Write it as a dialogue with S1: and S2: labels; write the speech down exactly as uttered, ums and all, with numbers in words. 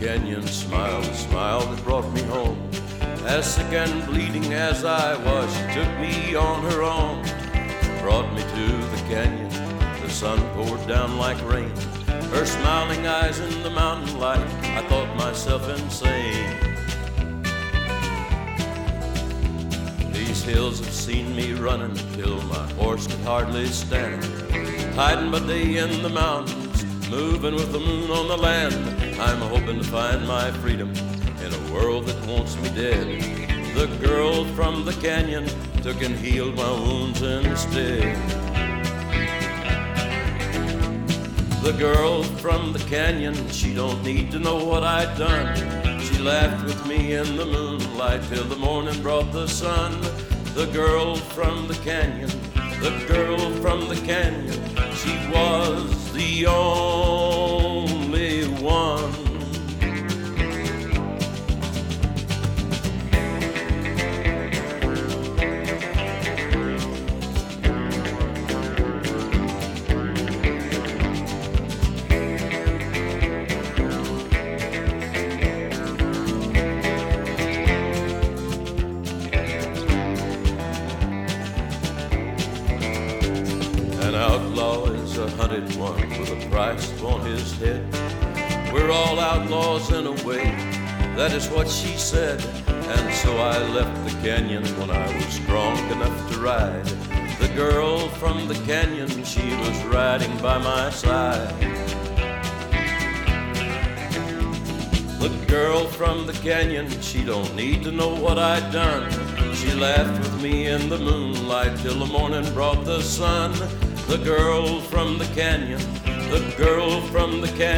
S1: canyon smiled, a smile that brought me home. As sick and bleeding as I was, she took me on her own, brought me to the canyon. The sun poured down like rain, her smiling eyes in the mountain light. I thought myself insane. These hills have seen me running till my horse could hardly stand, hiding by day in the mountains, moving with the moon on the land. I'm hoping to find my freedom in a world that wants me dead. The girl from the canyon took and healed my wounds instead. The girl from the canyon, she don't need to know what I'd done. She laughed with me in the moonlight till the morning brought the sun. The girl from the canyon, the girl from the canyon, she was the only one. An outlaw is a hunted one with a price upon his head. We're all outlaws in a way, that is what she said. And so I left the canyon when I was strong enough to ride. The girl from the canyon, she was riding by my side. The girl from the canyon, she don't need to know what I'd done. She laughed with me in the moonlight till the morning brought the sun. The girl from the canyon, the girl from the canyon.